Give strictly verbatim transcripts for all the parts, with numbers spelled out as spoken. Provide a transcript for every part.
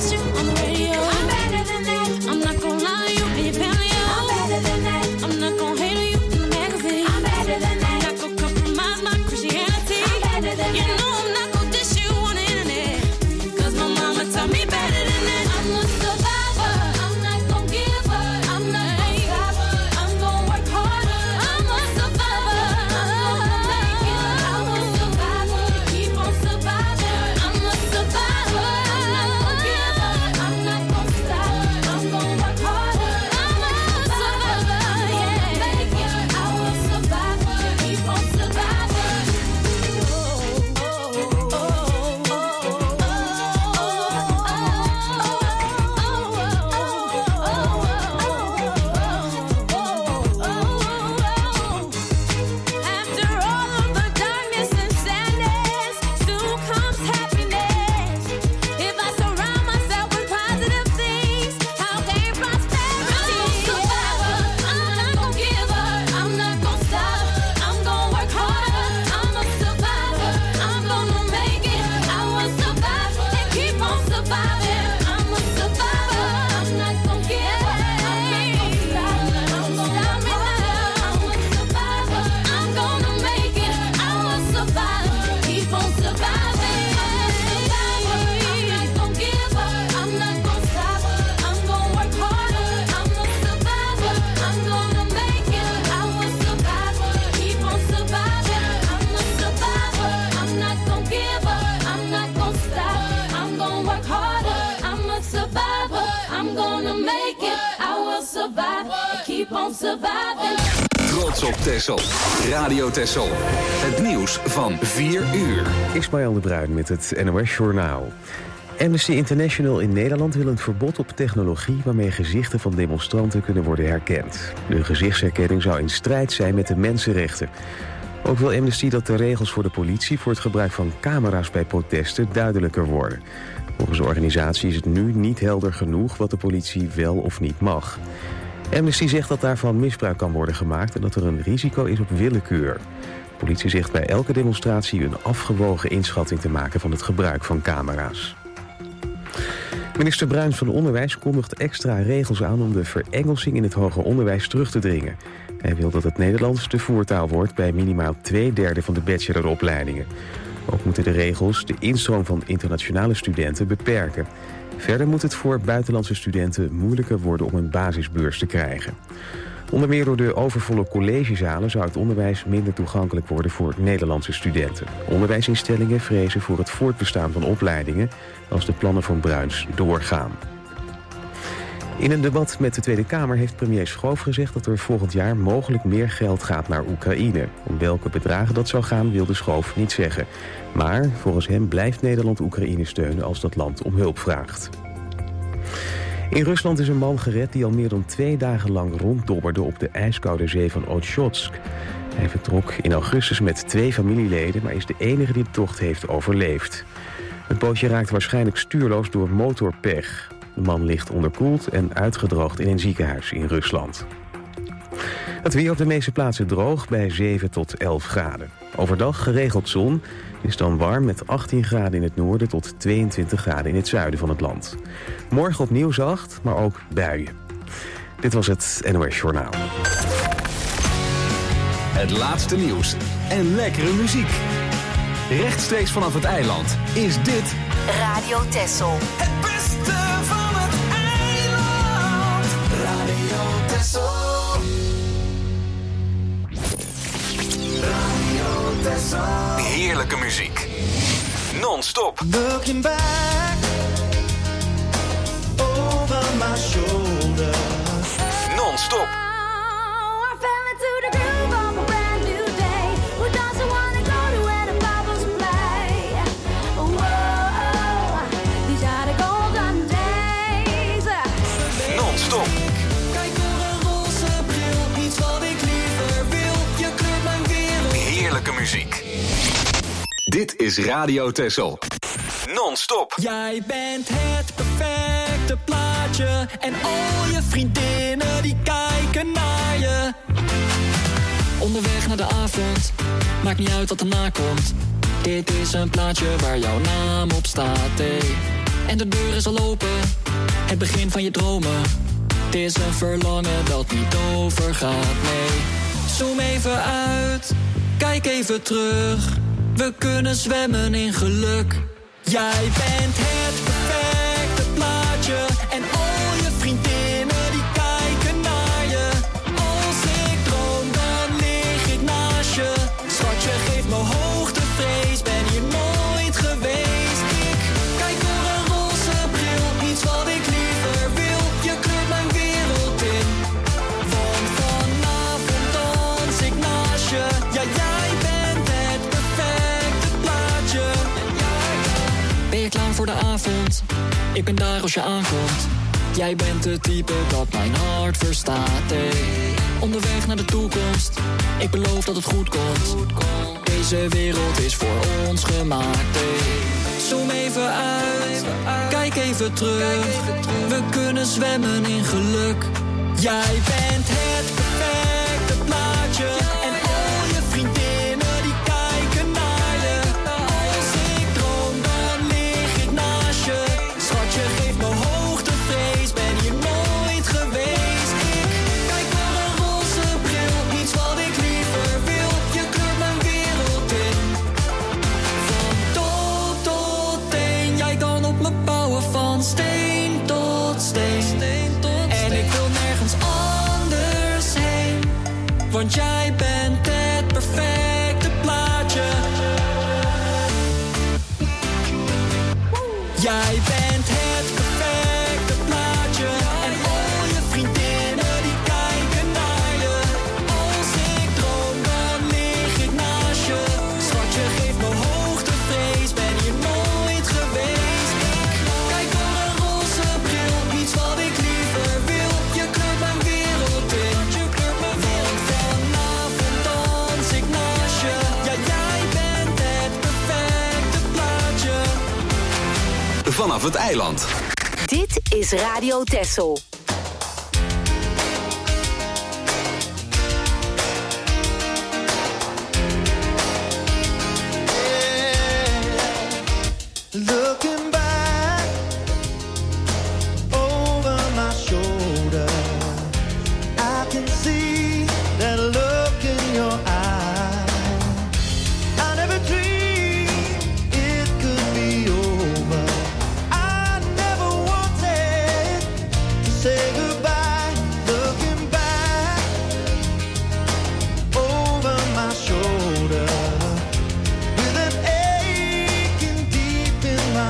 diss you on the radio. I'm better than that. I'm not gonna lie to you and your family. I'm better than that. I'm not gonna hate on you in the magazine. I'm better than that. I'm not gonna compromise my Christianity. I'm better than you that. You know I'm not gonna diss you on the internet. Cause my mama taught me better than that. I'm a survivor. I'm not gonna give up. I'm not gonna stop. I'm gonna work harder. I'm a survivor. I'm gonna make it. I'm a survivor. Keep on surviving. I'm a survivor. I'm not gonna give up. I'm not gonna stop. I'm gonna work harder. I'm a survivor. Yeah, make it. I will survive. Keep on surviving. Oh, oh, oh, After all of the darkness and sadness, soon comes happiness. If I surround myself with positive things, I'll gain prosperity. I'm a survivor. I'm not gonna give up. I'm not gonna stop. I'm gonna work harder. I'm a survivor. I'm gonna make it. I will survive and keep on surviving. I'm a survivor. I'm not gonna give up. I'm not gonna stop. I'm gonna stop me now. I'm a survivor. I'm gonna make it. I will survive. Keep on surviving. I'm a survivor. I'm not gonna give up. I'm not gonna stop. I'm gonna work harder. I'm a survivor. I'm gonna make it. I will survive. Keep on surviving. I'm a survivor. I'm not gonna give up. I'm not gonna stop. I'm gonna work harder. I'm a survivor. I'm gonna make it. I will survive. Keep on surviving. Trots op Texel. Radio Texel. Het nieuws van vier uur. Ismaël de Bruin met het N O S Journaal. Amnesty International in Nederland wil een verbod op technologie waarmee gezichten van demonstranten kunnen worden herkend. De gezichtsherkenning zou in strijd zijn met de mensenrechten. Ook wil Amnesty dat de regels voor de politie voor het gebruik van camera's bij protesten duidelijker worden. Volgens de organisatie is het nu niet helder genoeg wat de politie wel of niet mag. Amnesty zegt dat daarvan misbruik kan worden gemaakt en dat er een risico is op willekeur. De politie zegt bij elke demonstratie een afgewogen inschatting te maken van het gebruik van camera's. Minister Bruins van Onderwijs kondigt extra regels aan om de verengelsing in het hoger onderwijs terug te dringen. Hij wil dat het Nederlands de voertaal wordt bij minimaal twee derde van de bacheloropleidingen. Ook moeten de regels de instroom van internationale studenten beperken. Verder moet het voor buitenlandse studenten moeilijker worden om een basisbeurs te krijgen. Onder meer door de overvolle collegezalen zou het onderwijs minder toegankelijk worden voor Nederlandse studenten. Onderwijsinstellingen vrezen voor het voortbestaan van opleidingen als de plannen van Bruins doorgaan. In een debat met de Tweede Kamer heeft premier Schoof gezegd dat er volgend jaar mogelijk meer geld gaat naar Oekraïne. Om welke bedragen dat zou gaan wilde Schoof niet zeggen. Maar volgens hem blijft Nederland Oekraïne steunen als dat land om hulp vraagt. In Rusland is een man gered die al meer dan twee dagen lang ronddobberde op de ijskoude zee van Okhotsk. Hij vertrok in augustus met twee familieleden, maar is de enige die de tocht heeft overleefd. Het bootje raakte waarschijnlijk stuurloos door motorpech. De man ligt onderkoeld en uitgedroogd in een ziekenhuis in Rusland. Het weer op de meeste plaatsen droog bij zeven tot elf graden. Overdag geregeld zon. Het is dan warm met achttien graden in het noorden tot tweeëntwintig graden in het zuiden van het land. Morgen opnieuw zacht, maar ook buien. Dit was het N O S Journaal. Het laatste nieuws en lekkere muziek. Rechtstreeks vanaf het eiland is dit Radio Texel. Het beste van het eiland. Radio Texel. Radio Texel. heerlijke muziek. Non-stop. Looking back over my shoulder. Non-stop. Non-stop. Kijk door een roze bril, iets wat ik liever wil. Je kleurt mijn wereld. Heerlijke muziek. Dit is Radio Texel. Non-stop. Jij bent het perfecte plaatje. En al je vriendinnen die kijken naar je. Onderweg naar de avond, maakt niet uit wat erna komt. Dit is een plaatje waar jouw naam op staat, hey. En de deur is al open, het begin van je dromen. Het is een verlangen dat niet overgaat, nee. Zoom even uit, kijk even terug. We kunnen zwemmen in geluk. Jij bent het perfecte plaatje. En al je vriendinnen die kijken naar je. Als ik droom, dan lig ik naast je. Schatje, geef me hoogtevrees, ben hier nooit geweest. Ik kijk door een roze bril, niets wat ik liever wil. Je kleurt mijn wereld in, want vanavond dans ik naast je. Ja, jij bent het perfecte plaatje. Ben je klaar voor de avond? Ik ben daar als je aankomt. Jij bent het type dat mijn hart verstaat, hey. Onderweg naar de toekomst, ik beloof dat het goed komt. Deze wereld is voor ons gemaakt, hey. Zoom even uit, kijk even terug. We kunnen zwemmen in geluk. Jij bent het perfecte plaatje. En al je vriendinnen die kijken naar je. Als ik droom, dan lig ik naast je. Schatje, geef me hoogtevrees, ben hier nooit geweest. Ik kijk door een roze bril, niets wat ik liever wil. Je kleurt mijn wereld in, van top tot teen. Jij kan op me bouwen van steen tot steen. En ik wil nergens anders heen, want jij bent het perfecte plaatje. Jij bent het perfecte plaatje. En al je vriendinnen die kijken naar je. Als ik droom, dan lig ik naast je. Schatje, geef me hoogtevrees, ben hier nooit geweest. Ik kijk door een roze bril, niets wat ik liever wil. Je kleurt mijn wereld in, want vanavond dans ik naast je. Ja, jij bent het perfecte plaatje. Vanaf het eiland. Dit is Radio Texel. Looking back over my shoulder, I can see that look in your eye. I never dreamed it could be over. I never wanted to say goodbye. Looking back over my shoulder, with an aching deep in my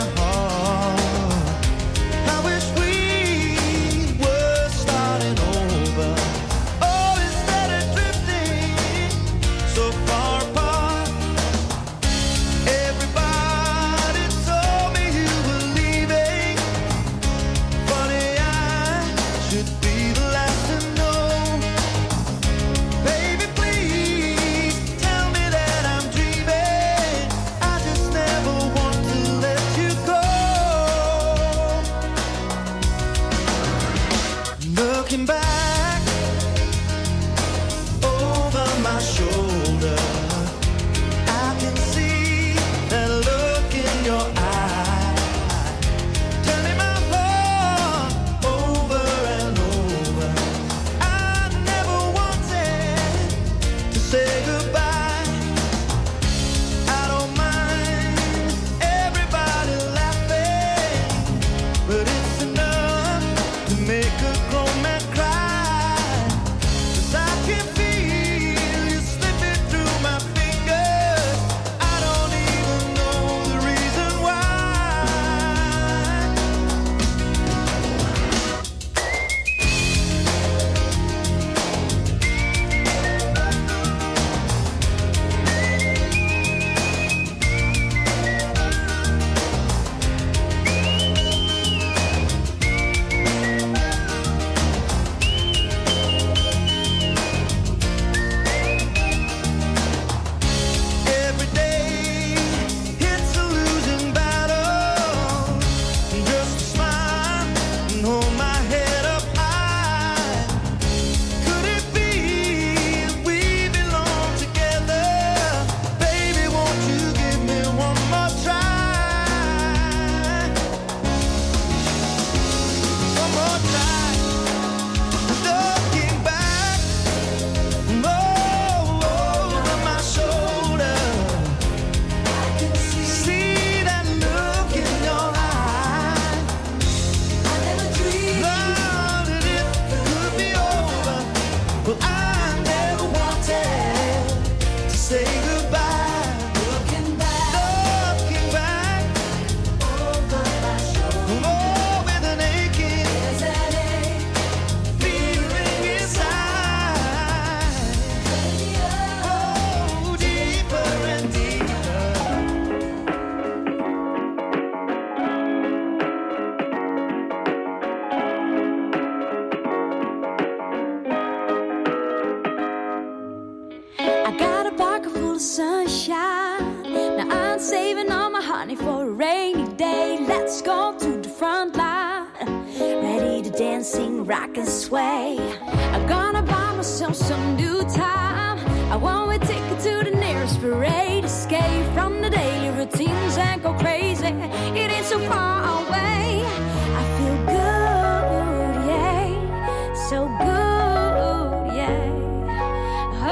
rainy day. Let's go to the front line, ready to dance, sing, rock and sway. I'm gonna buy myself some new time. I want a ticket to the nearest parade, escape from the daily routines and go crazy. It ain't so far away. I feel good, yeah, so good, yeah. Oh,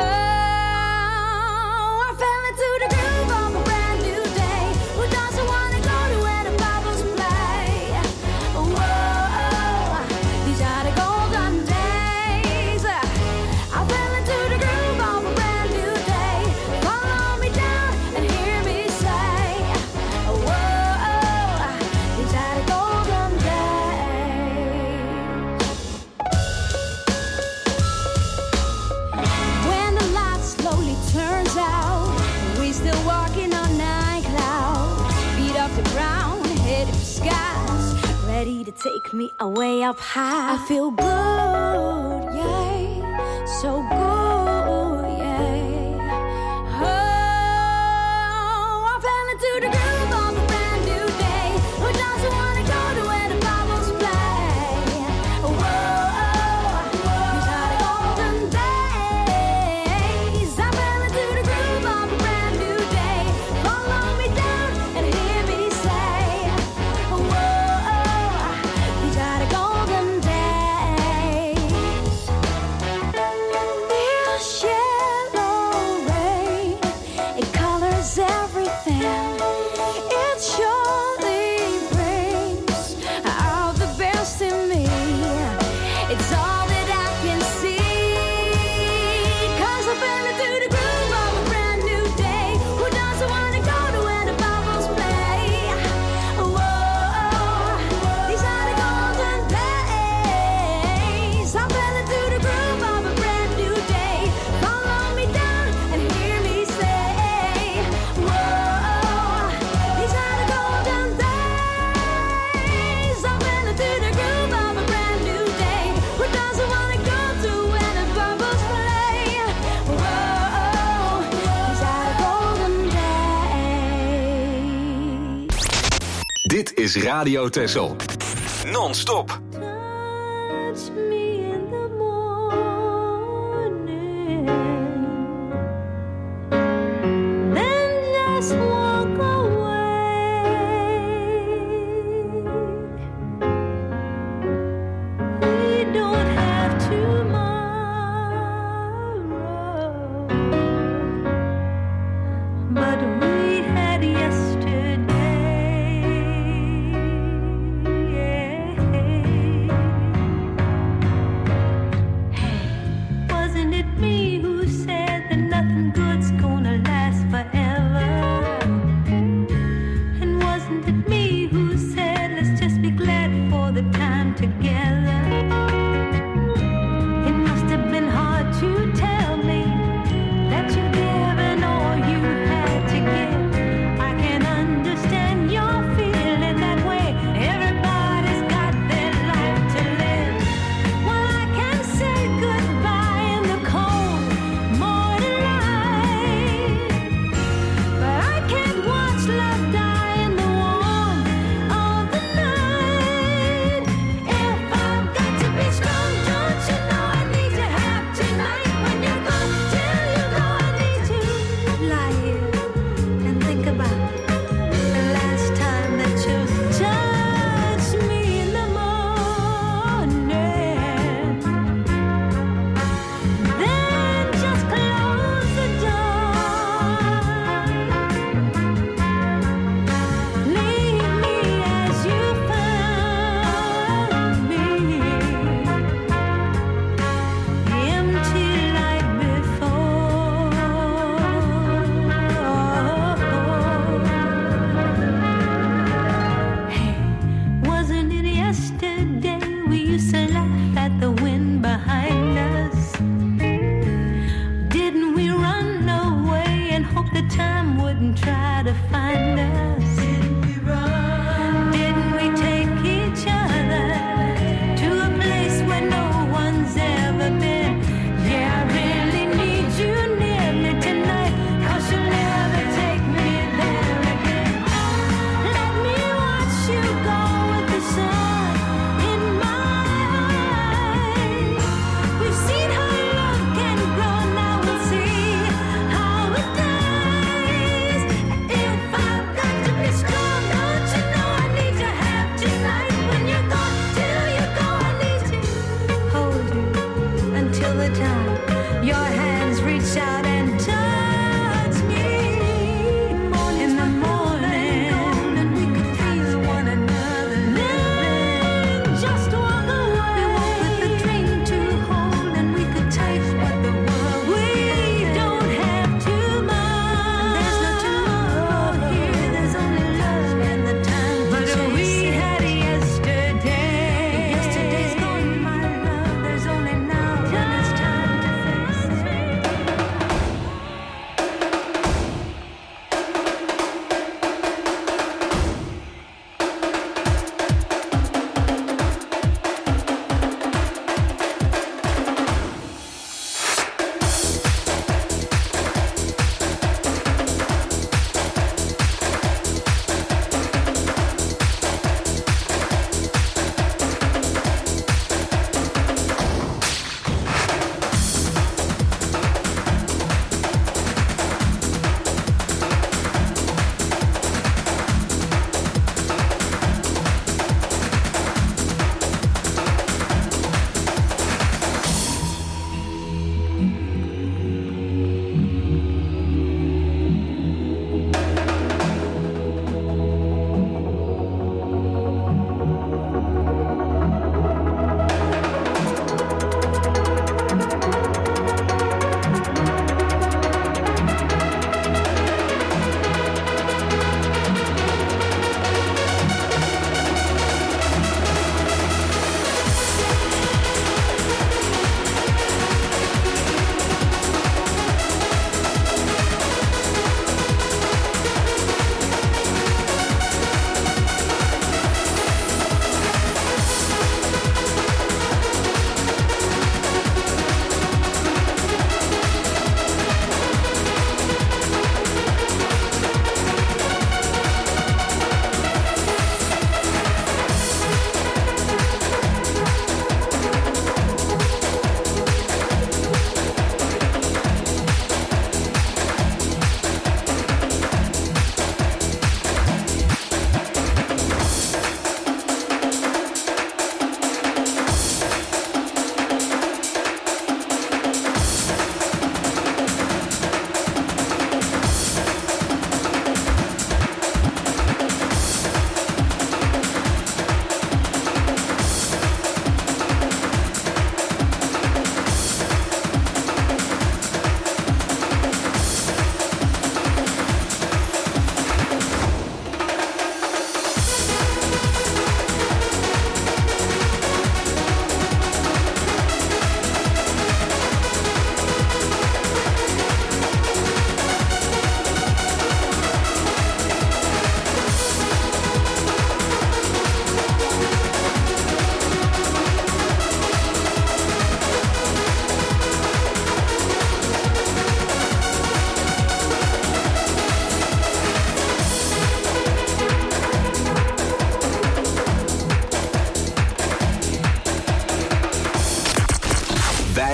I fell into the groove of a brand new day. Who doesn't want to go to where the bubbles play? Whoa, these are the golden days. I fell into the groove of a brand new day. Follow me down and hear me say, whoa, these are the golden days. When the light slowly turns out, we still walking on nine clouds. Feet off the ground, headed for skies, ready to take me away up high. I feel good, yeah, so good, yeah. Oh, I fell into the groove of a brand new day. Who doesn't want to go to where the bubbles play? Whoa, these are the golden days. I fell into the groove of a brand new day. Follow me down and hear me say, whoa, these are the golden days. This yellow rain, it colors everything. It surely brings out the best in me. It's all that I can see. 'Cause I fell into the groove of a brand new day. Who doesn't want to go to where the bubbles play? Whoa, these are the golden days. I fell into the groove of a brand new day. Follow me down and hear me say, whoa, these are the golden days. I fell into the groove of a brand new day. Who doesn't want to go to where the bubbles play? Whoa, these are the golden days. Dit is Radio Texel. Non-stop. Touch me in the morning, then just walk away. We don't have tomorrow, but we had yesterday. Wasn't it me who said that nothing good's gonna last forever? And wasn't it me who said let's just be glad for the time together? It must have been hard to tell me that you've given all you had to give. I can understand you're feeling that way. Everybody's got their life to live. Well, I can say goodbye in the cold morning light, but I can't watch love die in the warmth of the night. If I've got to be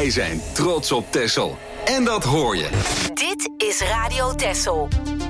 Wij zijn trots op Texel. En dat hoor je. Dit is Radio Texel.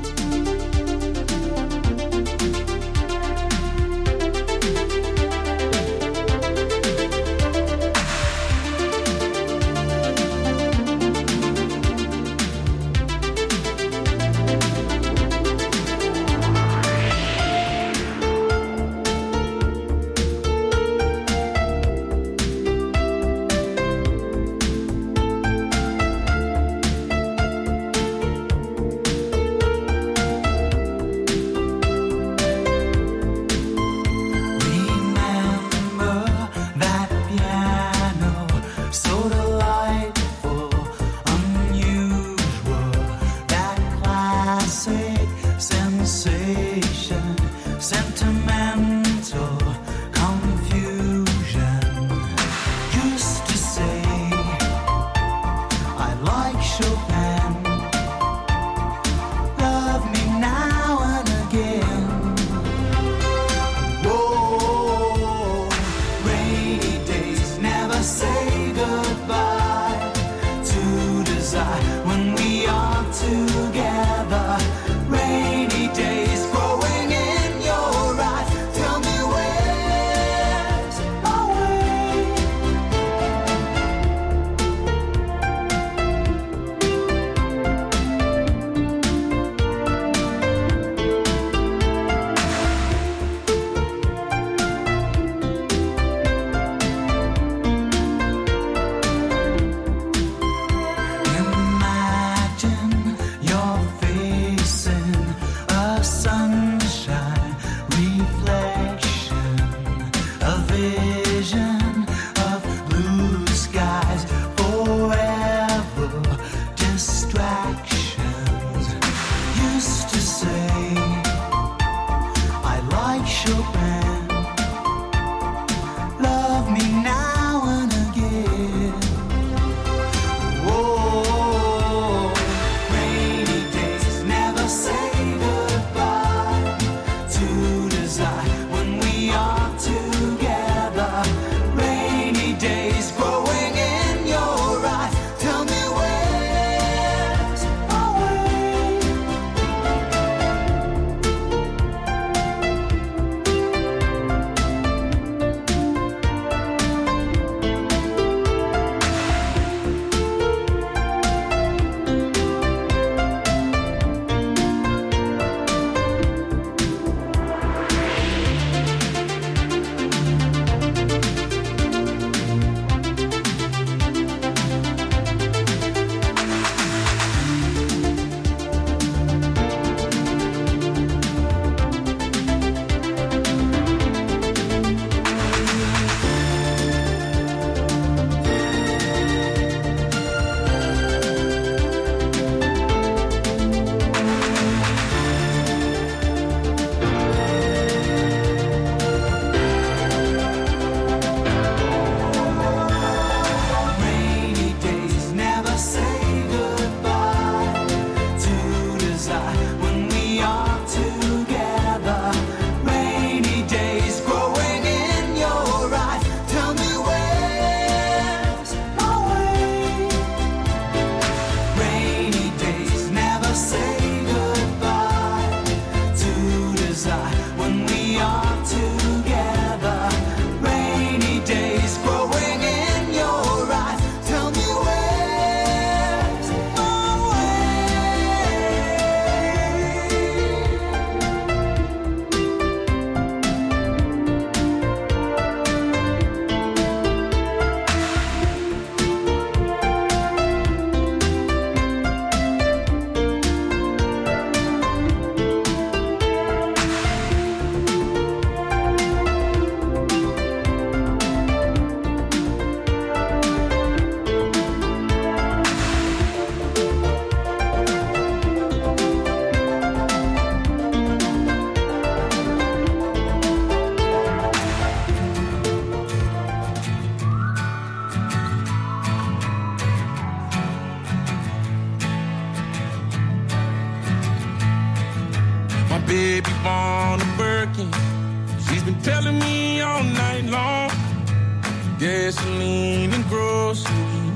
baby born a Birkin. She's been telling me all night long. Gasoline and groceries, the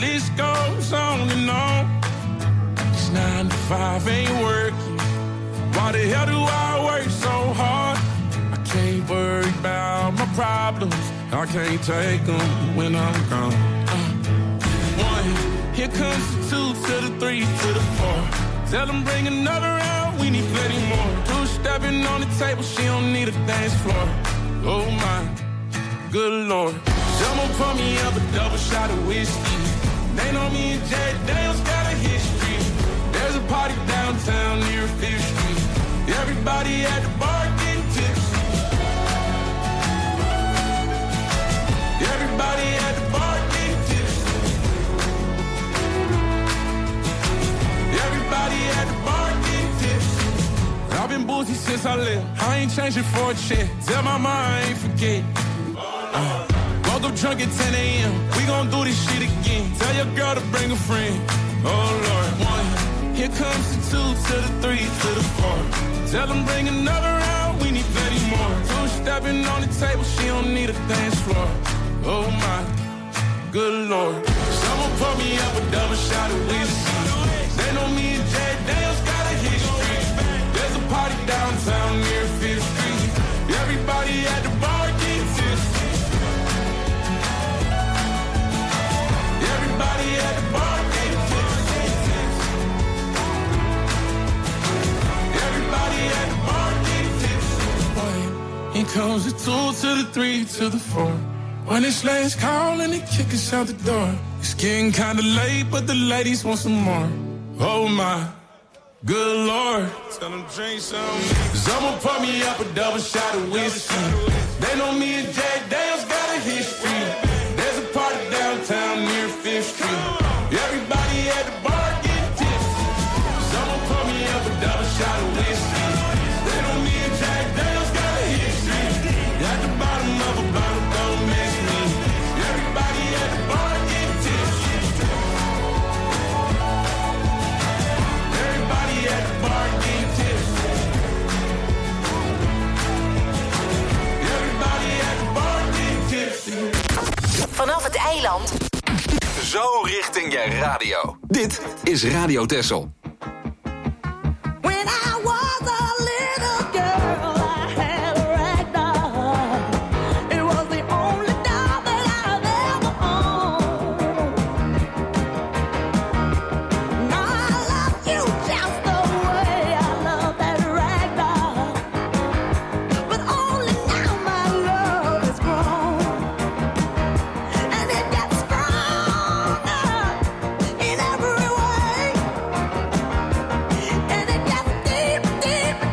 list goes on and on. This nine to five ain't working. Why the hell do I work so hard? I can't worry about my problems. I can't take them when I'm gone. Uh, one, here comes the two to the three to the four. Tell them bring another round, we need plenty more. Two stepping on the table, she don't need a dance floor. Oh my, good Lord. Someone pour me up a double shot of whiskey. They know me and Jay Daniels got a history. There's a party downtown near Fifth Street. Everybody at the bar getting tipsy. Everybody at the bar getting tipsy. Everybody at the bar getting tipsy. I've been boozy since I left. I ain't changing for a check. Tell my mind I ain't forget. Uh, woke up drunk at ten a.m. We gon' do this shit again. Tell your girl to bring a friend. Oh Lord, one. Here comes the two to the three to the four. Tell them bring another round, we need plenty more. Two stepping on the table, she don't need a dance floor. Oh my, good Lord. Someone pour me up a double shot of whiskey. They know me and Jay Daniels got a history. There's a party downtown near Fifth Street. Everybody at the bar getting tipsy. Everybody at the bar getting tipsy. Everybody at the bar getting tipsy. Boy, here comes the two to the three to the four. When it's last call and they kick us out the door. It's getting kinda late, but the ladies want some more. Oh my, good Lord. Tell them drink some. Someone pour me up a double shot of whiskey. They know me and Jay Daniels got a history. There's a party downtown near Fifth Street. Everybody at the bar getting tipsy. Someone pour me up a double shot of whiskey. They know me and Jay Daniels got a history. At the bottom of a bottle, don't miss me. Everybody at the bar getting tipsy. Everybody at the bar getting tipsy. Everybody at the bar getting tipsy. Vanaf het eiland. Zo richting je radio. Dit is Radio Texel. When I was a little girl, I had a rag doll. It was the only doll that I've ever owned. Now I love you just the way I love that rag doll. But only now my love is grown. And it gets stronger in every way. And it gets deep, deep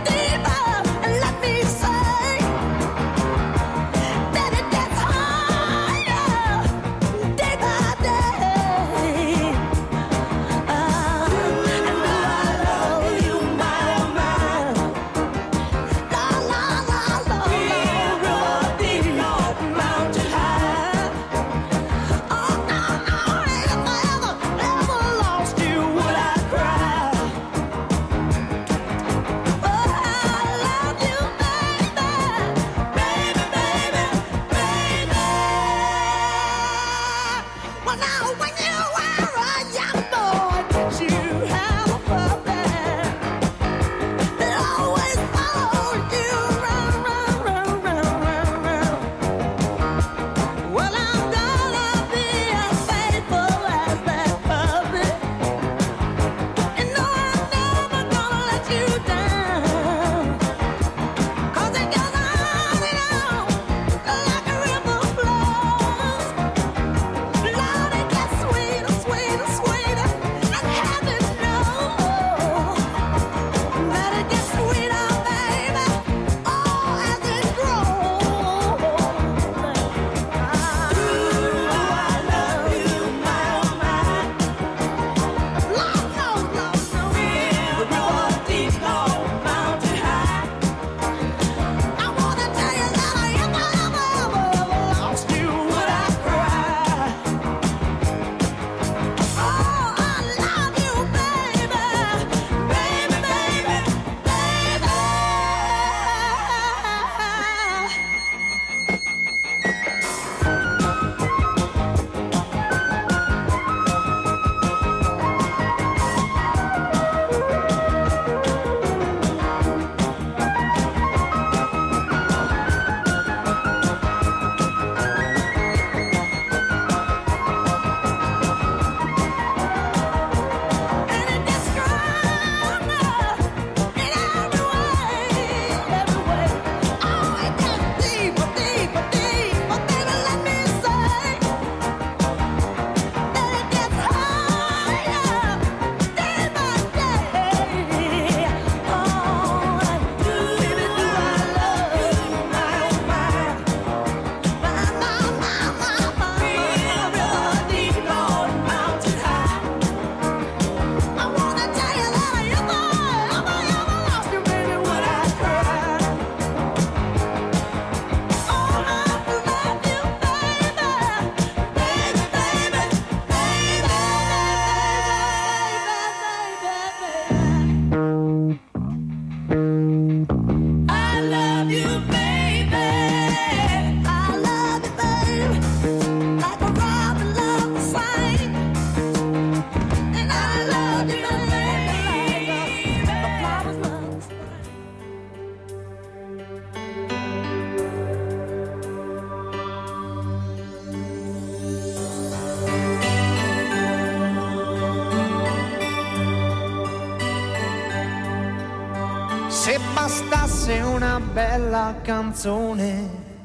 una bella canzone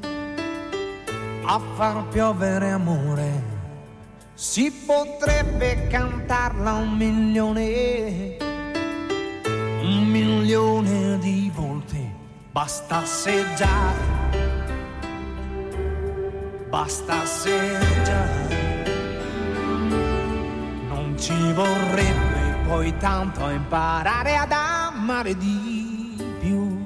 a far piovere amore. Si potrebbe cantarla un milione, un milione di volte. Bastasse già, bastasse già. Non ci vorrebbe poi tanto a imparare ad amare di più.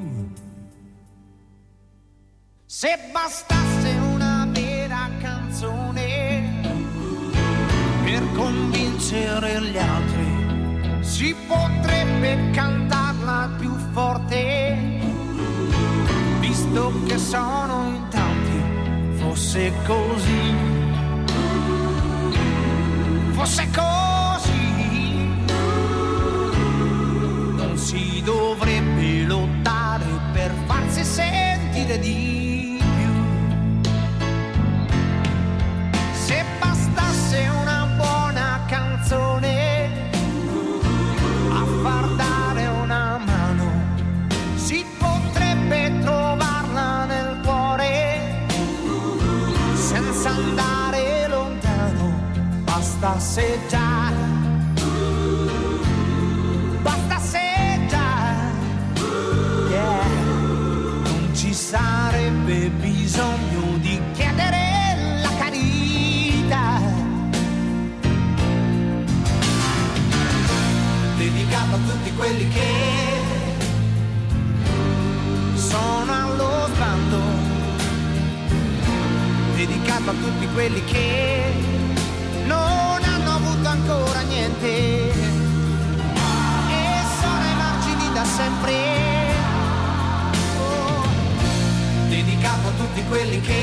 Se bastasse una vera canzone per convincere gli altri, si potrebbe cantarla più forte. Visto che sono in tanti, fosse così, fosse così, non si dovrebbe lottare per farsi sentire di più. Se bastasse una buona canzone a far dare una mano, si potrebbe trovarla nel cuore senza andare lontano. Bastasse già, bastasse già, yeah. Non ci sarebbe bisogno di chiedere la carità. Dedicato a tutti quelli che sono allo sbando, dedicato a tutti quelli che non hanno avuto ancora niente e sono ai margini da sempre. Oh, dedicato a tutti quelli che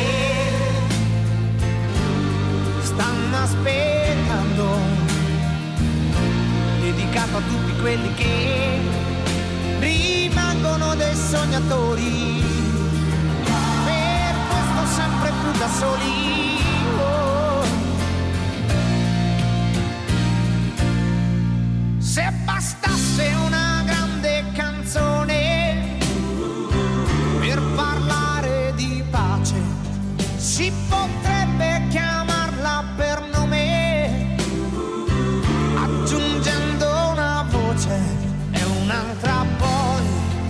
stanno aspettando, dedicato a tutti quelli che rimangono dei sognatori, per questo sempre più da soli. Oh. Se bastasse una grande canzone per parlare di pace, si potrebbe chiamarla per nome, aggiungendo una voce e un'altra poi,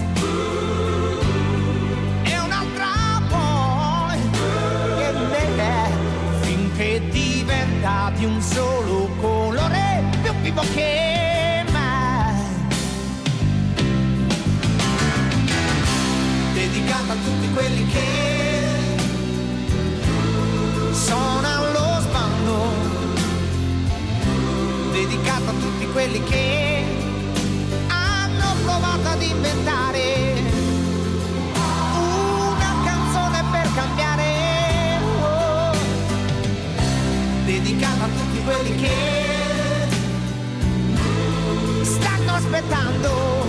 e un'altra poi, e me, finché diventa di un solo colore, più vivo che mai. Dedicata a tutti quelli che sono allo sbando, dedicato a tutti quelli che hanno provato ad inventare una canzone per cambiare. Oh. Dedicato a tutti quelli che stanno aspettando,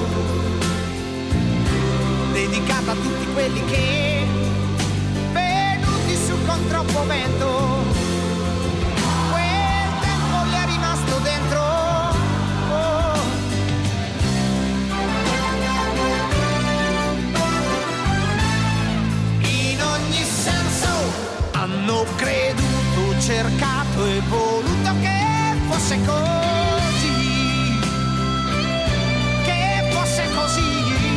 dedicato a tutti quelli che venuti su con troppo vento, quel tempo gli è rimasto dentro. Oh. In ogni senso hanno creduto, cercato e voluto che fosse così, che fosse così.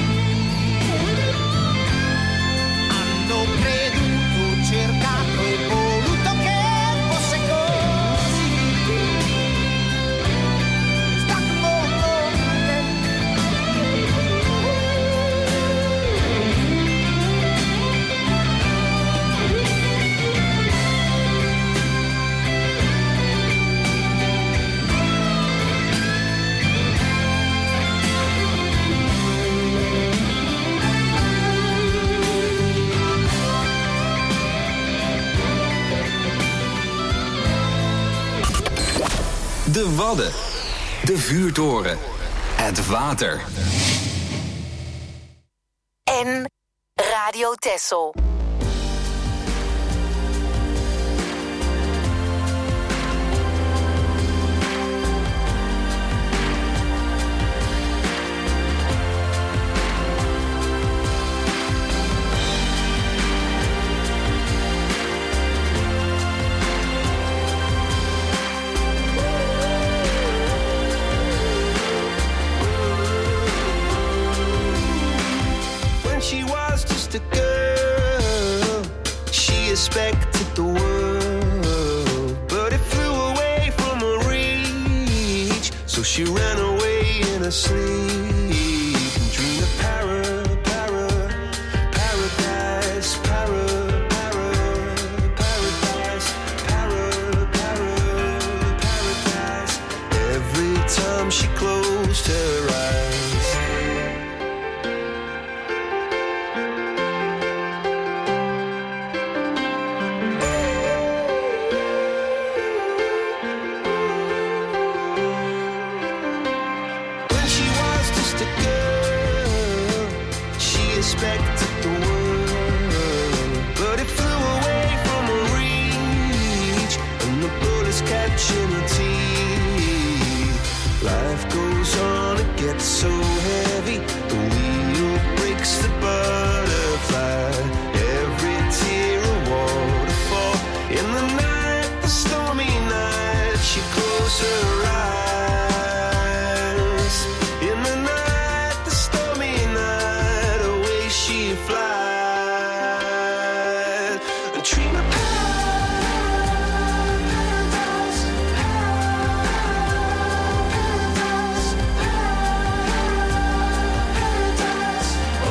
Hanno creduto, cercato e voluto che fosse così. Sta con De Wadden, de vuurtoren, het water. En Radio Texel. She ran away in her sleep and dreamed of para, para, paradise, para, para, paradise, para, para, paradise. Every time she closed her eyes. When she was just a girl, she expected the world, but it flew away from her reach, and the bullets catching her teeth. Life goes on, it gets so heavy, the wheel breaks the butterfly. Every tear a waterfall. In the night, the stormy night, she closed her eyes. In the night, the stormy night, away she flies. And dream of paradise, paradise, paradise. Oh,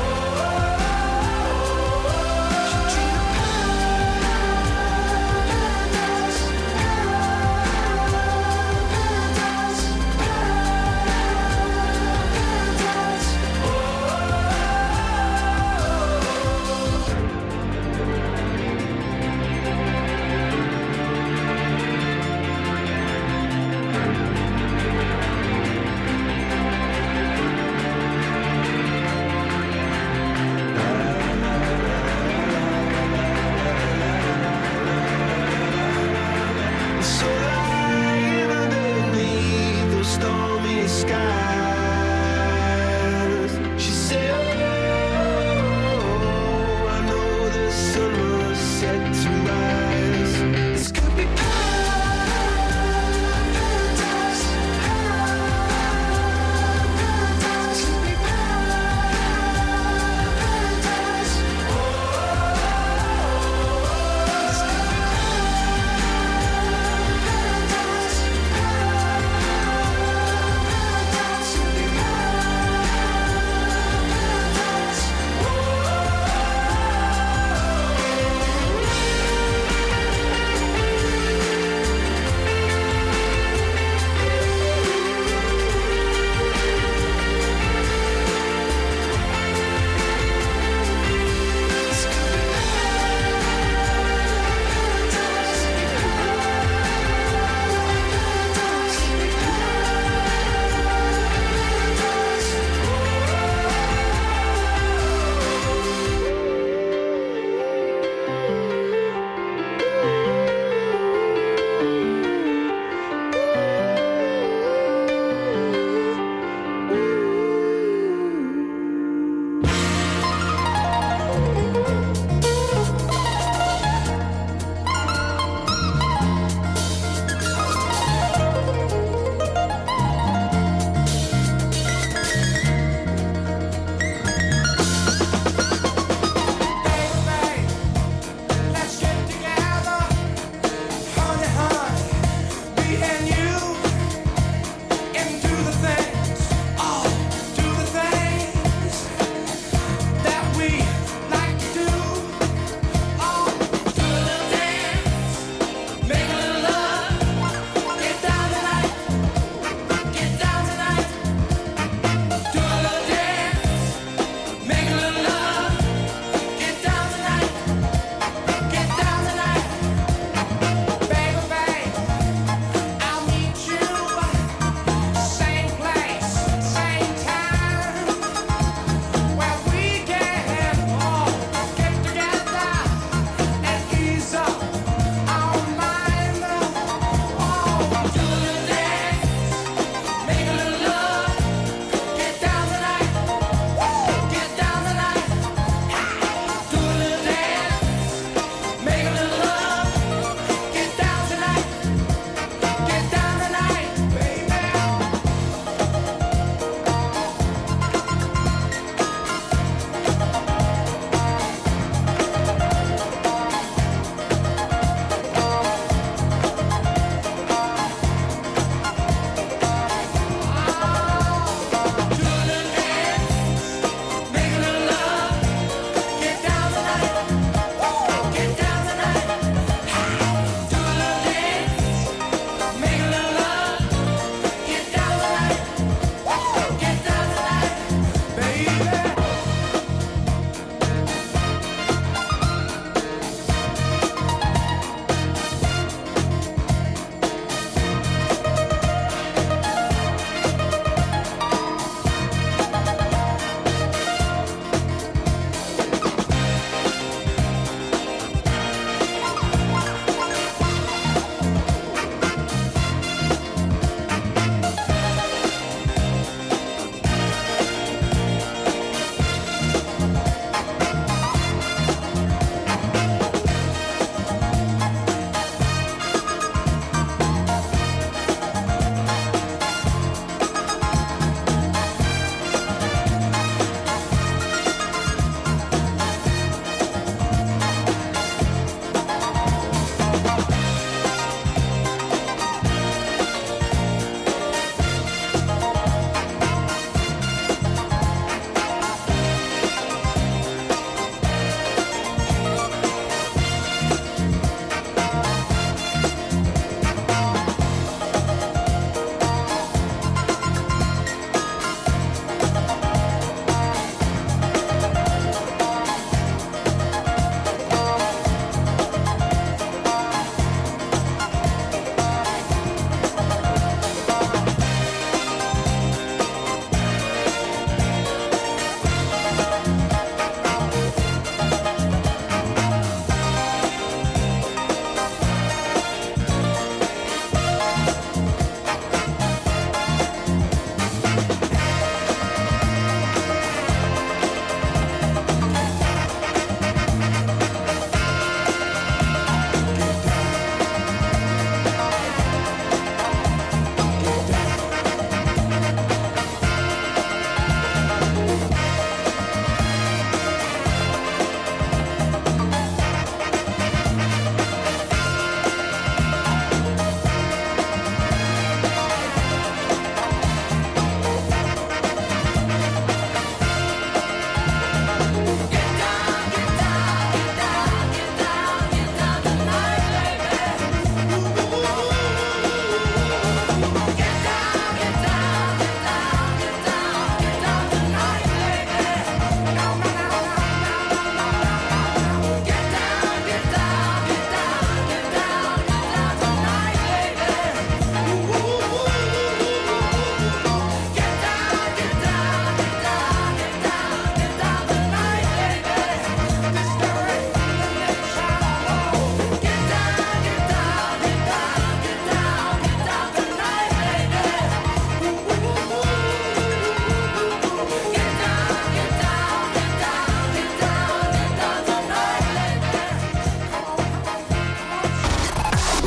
she dreamed of paradise, paradise, paradise.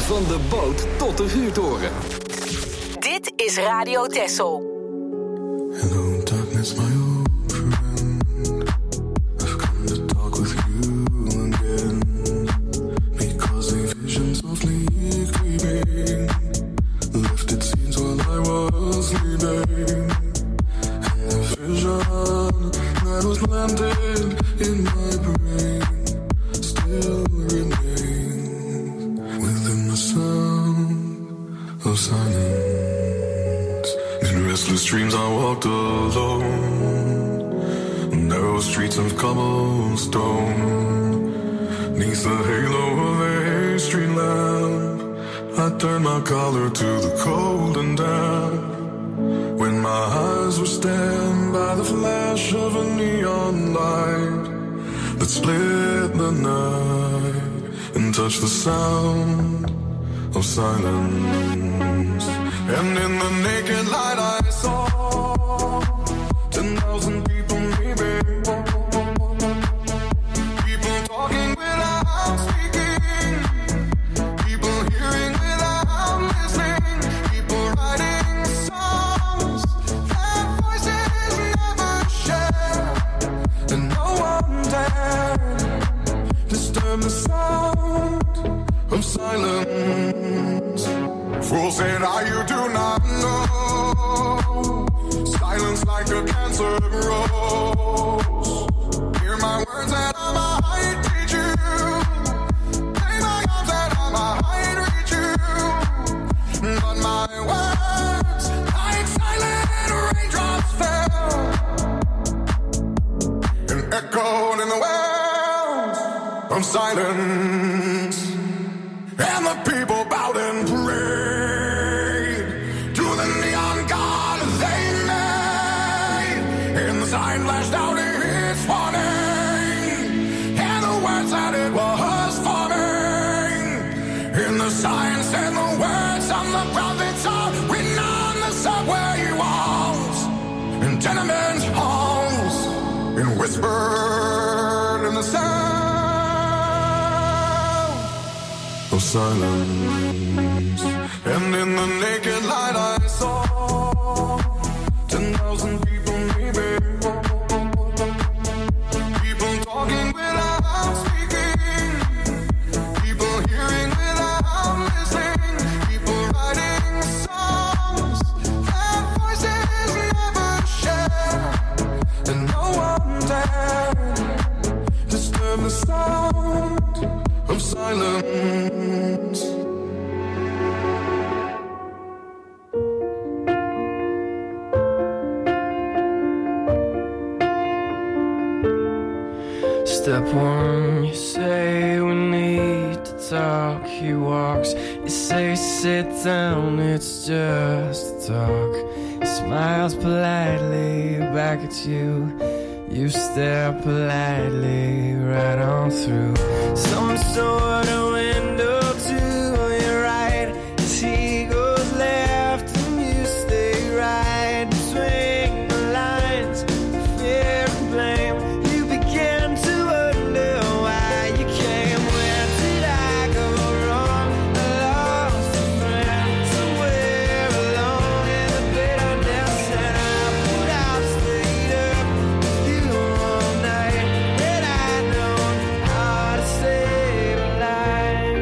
Van de boot tot de vuurtoren. Dit is Radio Texel. Hello, darkness, my old friend. I've come to talk with you again. Because a vision softly creeping left its scenes while I was sleeping. And the vision that was planted in my brain still remains within the sound of silence. In restless dreams I walked alone, narrow streets of cobblestone. Neath the halo of a street lamp, I turned my collar to the cold and damp. When my eyes were stabbed by the flash of a neon light that split the night and touched the sound of silence. And in the naked light I saw ten thousand people maybe, people talking without speaking, people hearing without listening, people writing songs that voices never share, and no one dared disturb the sound of silence. Fools say now you do not know, silence like a cancer grows. Hear my words and I might teach you, take my arms and I might reach you, but my words like silent raindrops fell and echoed in the wells of silence. And the people bowed and prayed to the neon god they made. And the sign flashed out its warning, and the words that it was forming. And the sign said the words of the prophets are written on the subway walls and tenement halls, and whispered in the sound of silence. And in the naked light I saw ten thousand people maybe, people talking without speaking, people hearing without listening, people writing songs that voices never share, and no one dared disturb the sound of silence. Step one, you say we need to talk. He walks, you say sit down, it's just talk. He smiles politely back at you. You stare politely right on through some sort of window to your right. As he goes left and you stay right between the lines of fear and blame. You begin to wonder why you came. Where did I go wrong? I lost a friend somewhere alone in the bitterness, and I put out, stayed up with you all night. Had I known how to save a life.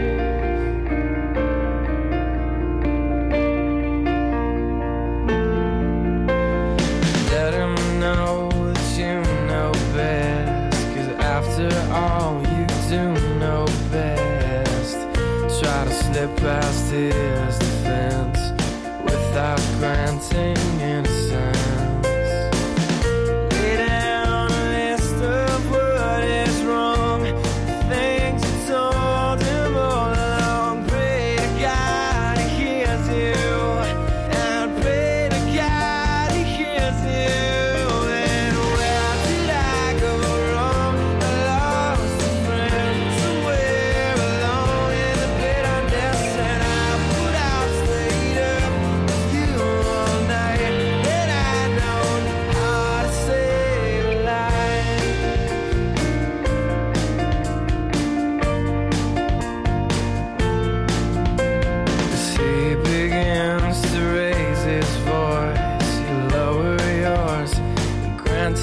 Let him know that you know best, 'cause after all you do know best. Try to slip past his defense without granting innocence. Lay down a list of what is wrong, things you told him all along. Pray to God he hears you, and pray to God he hears you. And where did I go wrong? I lost a friend somewhere alone in the bitterness, and I put out, stayed up with you all night. And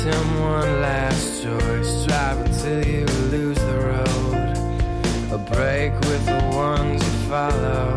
him one last choice. Drive until you lose the road, a break with the ones you follow.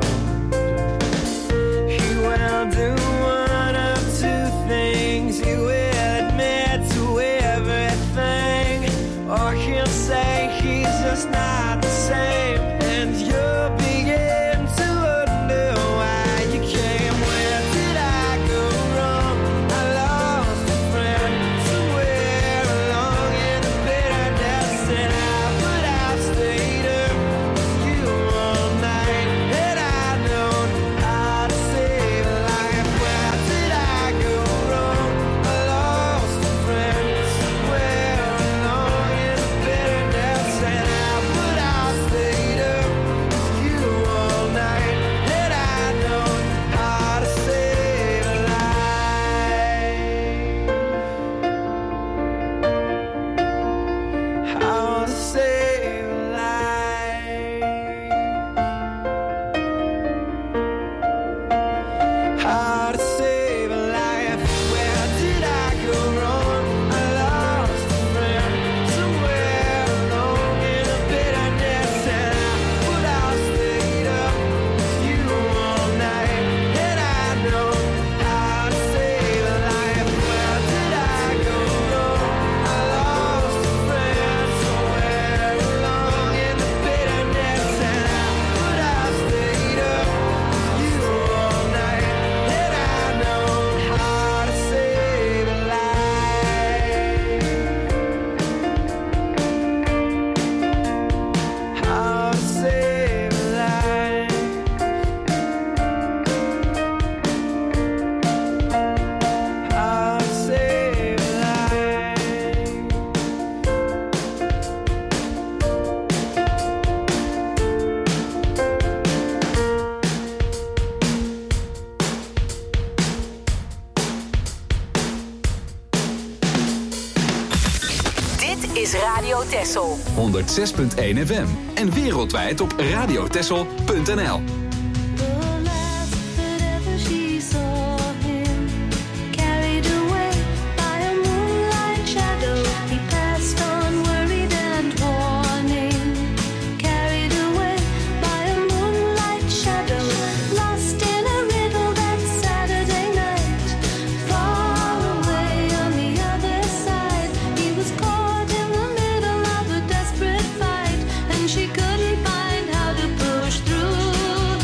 He will do one of two things. He will admit to everything, or he'll say he's just not the same, and you'll begin to wonder why you came. Where did I go wrong? I lost a friend somewhere along in the bitterness, and I would have stayed up with you all night, and I know how to save a life. Where did I go wrong? I lost a friend somewhere along in the bitterness, and I would have stayed up with you all night, and I know how to save a life. How to save a life. How to save a life. Where did I go wrong? I lost a friend somewhere along in the bitterness, and I would have stayed up with you all night, and I know how to save a life. Where did I go wrong? I lost a friend somewhere along in the bitterness, and I would have stayed up with you all night, and I know how to save a life. How to save a life. How to save a life. Dit is Radio Texel. honderd zes punt één F M en wereldwijd op radiotessel punt n l. The last that ever she saw him, carried away by a moonlight shadow, he passed on worried and warning. Carried away by a moonlight shadow, lost in a riddle that Saturday night. Far away on the other side, he was caught in the middle of a desperate fight, and she couldn't find how to push through.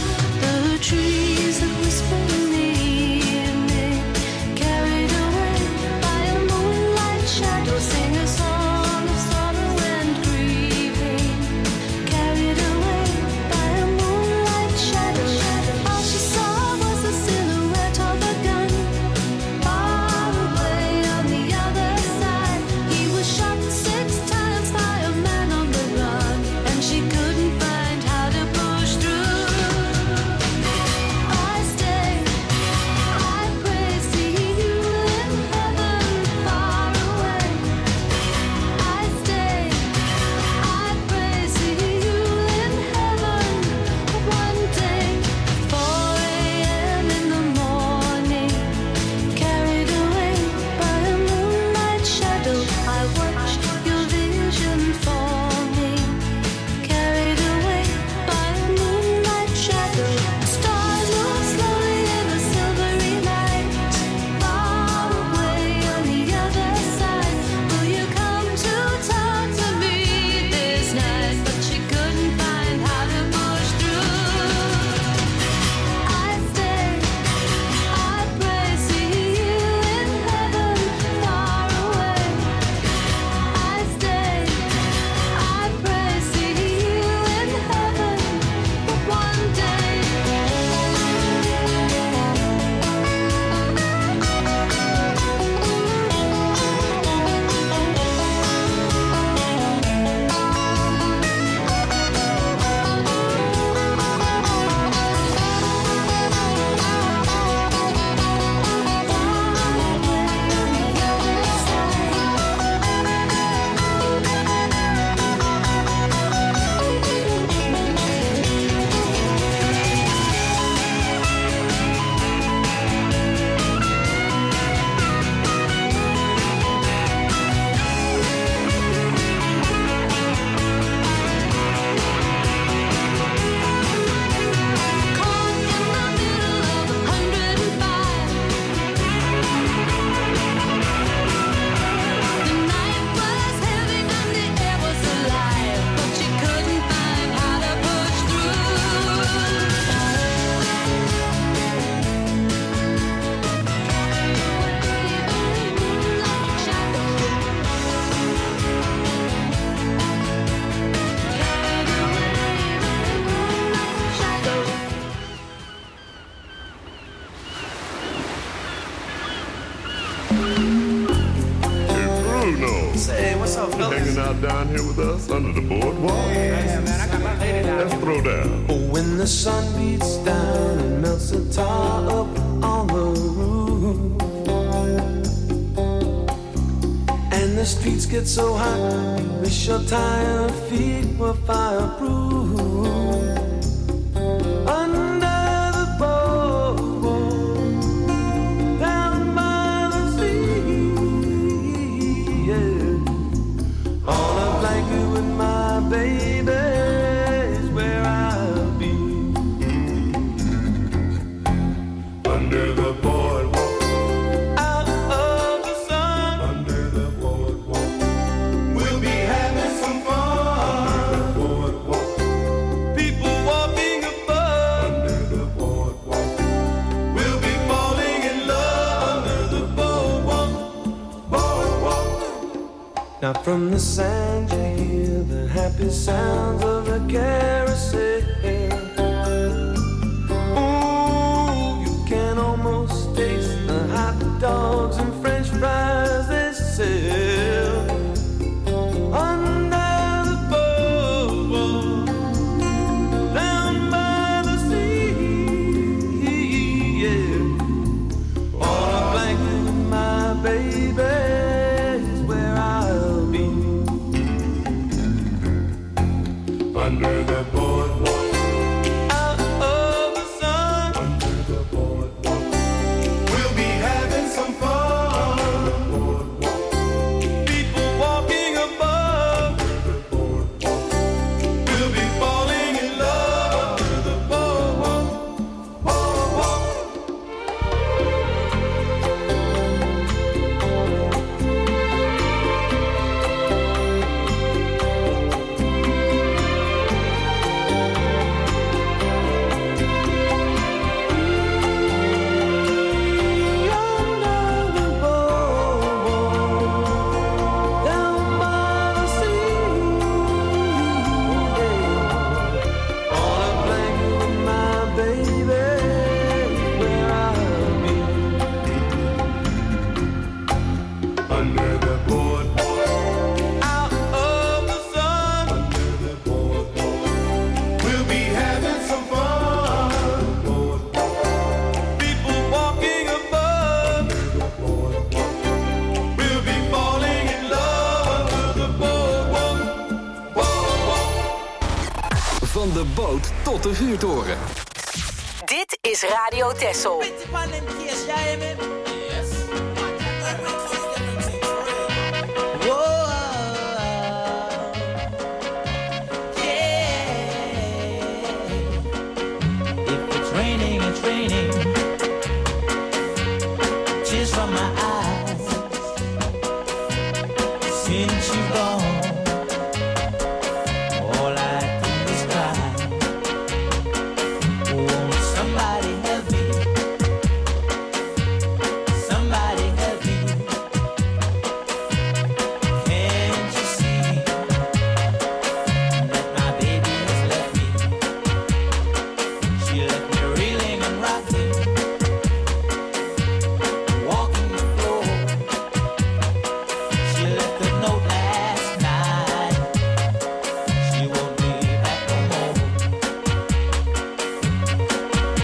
out down here with us under the boardwalk? Yeah, man, I got my lady down. Let's throw down. Oh, when the sun beats down and melts the tar up on the roof, and the streets get so hot, you wish your tired feet were fireproof. Under the boardwalk, down by the sea, yeah. On a blanket with my baby is where I'll be. Under the boardwalk, Out of the sun, under the boardwalk, we'll be having some fun. boardwalk, People walking above, under the boardwalk, we'll be falling in love under the boardwalk, boardwalk. Now from the sand you hear the happy sounds of the carousel. Ooh, you can almost taste the hot dogs and French fries they sell. Under the boardwalk, down by the sea, yeah. On a blanket with my baby is where I'll be. under the boardwalk, Out of the sun, under the boardwalk, we'll be having some fun. boardwalk, People walking above, the boardwalk, we'll be falling in love under the boardwalk, boardwalk. Under the boardwalk, down by the sea, yeah. On a blanket with my baby is where I'll be. under the boardwalk, Out of the sun, under the boardwalk, we'll be having some fun. People walking above, we'll be falling in love under the boardwalk, boardwalk. Van de boot tot de vuurtoren. Dit is Radio Texel. Bitch, man, them case, yeah, man.